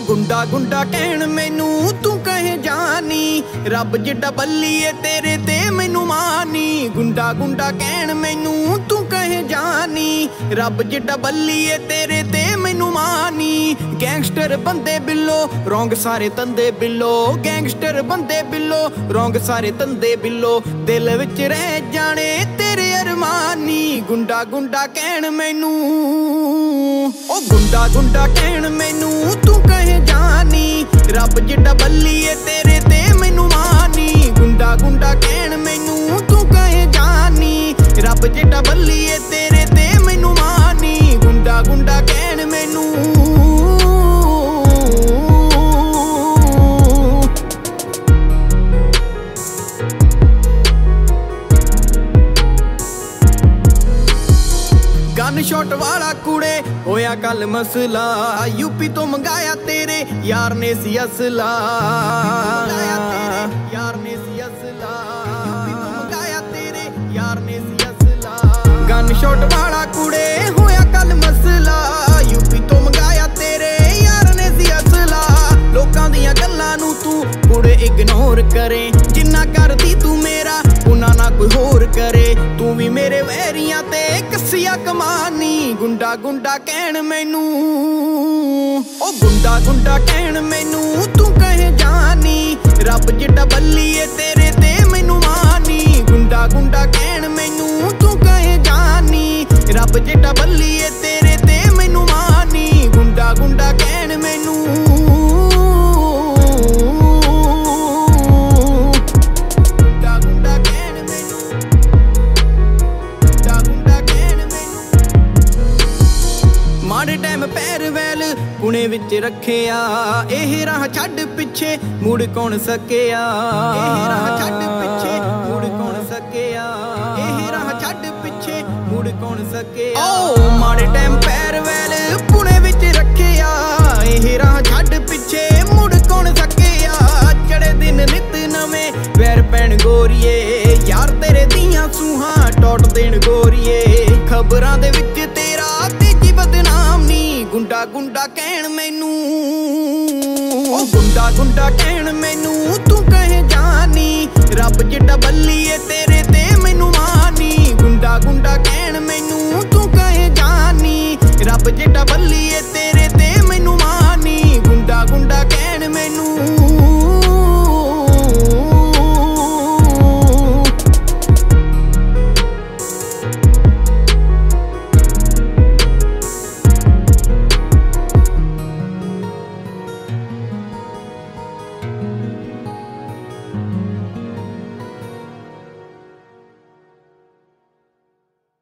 ਗੁੰਡਾ ਗੁੰਡਾ ਕਹਿਣ ਮੈਨੂੰ ਤੂੰ ਕਹੇ ਜਾਨੀ, ਰੱਬ ਜਿੱਡਾ ਬੱਲੀਏ ਤੇਰੇ ਤੇ ਮੈਨੂੰ ਮਾਨੀ। ਗੁੰਡਾ ਗੁੰਡਾ ਕਹਿਣ ਮੈਨੂੰ ਤੂੰ ਕਹੇ ਜਾਨੀ, ਰੱਬ ਜਿੱਡਾ ਬੱਲੀਏ ਤੇਰੇ ਤੇ ਮੈਨੂੰ ਮਾਨੀ। ਗੈਂਗਸਟਰ ਬੰਦੇ ਬਿੱਲੋ ਰੌਂਗ ਸਾਰੇ ਤੰਦੇ ਬਿੱਲੋ, ਗੈਂਗਸਟਰ ਬੰਦੇ ਬਿੱਲੋ ਰੌਂਗ ਸਾਰੇ ਤੰਦੇ ਬਿੱਲੋ, ਦਿਲ ਵਿੱਚ ਰਹਿ ਜਾਣੇ ਤੇਰੇ ਅਰਮਾਨੀ। ਗੁੰਡਾ ਗੁੰਡਾ ਕਹਿਣ ਮੈਨੂੰ, ਉਹ ਗੁੰਡਾ ਗੁੰਡਾ ਕਹਿਣ ਮੈਨੂੰ ਤੂੰ ਕਹੇ ਜਾਨੀ, ਰੱਬ ਜਿੱਡਾ ਬੱਲੀਏ ਤੇਰੇ ਤੇ ਮੈਨੂੰ ਮਾਨੀ। ਗੁੰਡਾ ਗੁੰਡਾ ਕਹਿਣ ਮੈਨੂੰ ਤੂੰ ਕਹੇ ਜਾਨੀ, ਰੱਬ ਜਿੱਡਾ ਬੱਲੀਏ ਤੇਰੇ ਤੇ ਮੈਨੂੰ ਮਾਨੀ। ਗੁੰਡਾ ਗੁੰਡਾ ਕਹਿਣ ਮੈਨੂੰ, ਗਨ ਸ਼ਾਟ ਵਾਲਾ ਕੁੜੇ ਹੋਇਆ ਕੱਲ ਮਸਲਾ, ਯੂਪੀ ਤੋਂ ਮੰਗਾਇਆ ਤੇਰੇ ਯਾਰ ਨੇ ਸੀ ਅਸਲਾ। ਯਾਰ ਨੇ ਸੀ ਅਸਲਾ, ਯੂਪੀ ਤੋਂ ਮੰਗਾਇਆ ਤੇਰੇ ਯਾਰ ਨੇ ਸੀ ਅਸਲਾ। ਗਨ ਸ਼ਾਟ ਵਾਲਾ ਕੁੜੇ ਹੋਇਆ ਕੱਲ ਮਸਲਾ, ਯੂਪੀ ਤੋਂ ਮੰਗਾਇਆ ਤੇਰੇ ਯਾਰ ਨੇ ਸੀ ਅਸਲਾ। ਲੋਕਾਂ ਦੀਆਂ ਗੱਲਾਂ ਨੂੰ ਤੂੰ ਕੁੜੇ ਇਗਨੋਰ ਕਰੇ, ਜਿੰਨਾ ਕਰਦੀ ਤੂੰ ਮੇਰਾ ਉਹਨਾਂ ਨਾ ਕੋਈ ਹੋਰ ਕਰੇ। ਤੂੰ ਵੀ ਮੇਰੇ ਵੈਰੀਆਂ ਤੇ ਕੱਸਿਆ ਕਮਾਨੀ। ਗੁੰਡਾ ਗੁੰਡਾ ਕਹਿਣ ਮੈਨੂੰ, ਉਹ ਗੁੰਡਾ ਗੁੰਡਾ ਕਹਿਣ ਮੈਨੂੰ ਤੂੰ ਕਹੇ ਜਾਨੀ, ਰੱਬ ਜਿੱਡਾ ਬੱਲੀਏ ਤੇਰੇ ਤੇ ਮੈਨੂੰ ਮਾਨੀ। ਗੁੰਡਾ ਗੁੰਡਾ ਕਹਿਣ ਮੈਨੂੰ ਤੂੰ ਕਹੇ ਜਾਨੀ, ਰੱਬ ਜਿੱਡਾ ਬੱਲੀਏ ਤੇਰੇ ਤੇ ਮੈਨੂੰ ਮਾਨੀ। ਗੁੰਡਾ ਗੁੰਡਾ ਕਹਿਣ ਮੈਨੂੰ, ਮਾੜੇ ਟਾਈਮ ਪੈਰ ਵੈਲ ਪੁਣੇ ਵਿੱਚ ਰੱਖਿਆ, ਇਹ ਰਾਹ ਛੱਡ ਪਿੱਛੇ ਮੁੜ ਕੌਣ ਸਕਿਆ। ਇਹ ਰਾਹ ਛੱਡ ਪਿੱਛੇ ਮੁੜ ਕੌਣ ਸਕਿਆ, ਇਹ ਰਾਹ ਛੱਡ ਪਿੱਛੇ ਮੁੜ ਕੌਣ ਸਕਿਆ। ਓ ਮਾੜੇ ਟਾਈਮ ਪੈਰ ਵੈਲ ਪੁਣੇ ਵਿੱਚ ਰੱਖਿਆ, ਇਹ ਰਾਹ ਛੱਡ ਪਿੱਛੇ ਮੁੜ ਕੌਣ ਸਕਿਆ। ਚੜੇ ਦਿਨ ਨਿਤ ਨਵੇਂ ਵੈਰ ਪੈਣ ਗੋਰੀਏ, ਯਾਰ ਤੇਰੇ ਦੀਆਂ ਸੂਹਾਂ ਟੋਟ ਦੇਣ ਗੋਰੀਏ। ਖਬਰਾਂ ਦੇ ਵਿੱਚ ਤੇਰਾ ਤੇਜੀ ਬਦਨਾਮ ਨੀ। ਗੁੰਡਾ ਗੁੰਡਾ ਕਹਿਣ ਮੈਨੂੰ, ਉਹ ਗੁੰਡਾ ਗੁੰਡਾ ਕਹਿਣ ਮੈਨੂੰ ਤੂੰ ਕਹੇ ਜਾਨੀ, ਰੱਬ ਜਿੱਡਾ ਬੱਲੀਏ ਤੇਰੇ ਤੇ ਮੈਨੂੰ ਮਾਨੀ। ਗੁੰਡਾ ਗੁੰਡਾ ਕਹਿਣ ਮੈਨੂੰ ਤੂੰ ਕਹੇ ਜਾਨੀ, ਰੱਬ ਜਿੱਡਾ ਬੱਲੀਏ ਤੇਰੇ